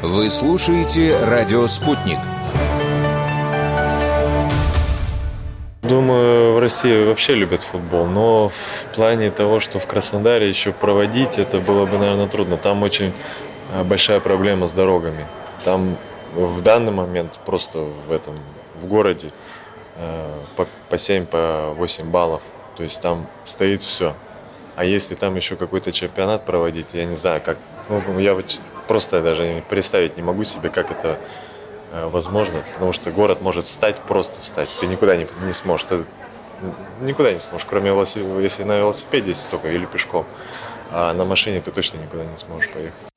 Вы слушаете «Радио Спутник». Думаю, в России вообще любят футбол, но в плане того, что в Краснодаре еще проводить, это было бы, наверное, трудно. Там очень большая проблема с дорогами. Там в данный момент просто в городе по 7, по 8 баллов. То есть там стоит все. А если там еще какой-то чемпионат проводить, я не знаю, как. Я вот просто даже представить не могу себе, как это возможно. Потому что город может просто встать. Ты никуда не сможешь. Ты никуда не сможешь, кроме если на велосипеде, если только, или пешком. А на машине ты точно никуда не сможешь поехать.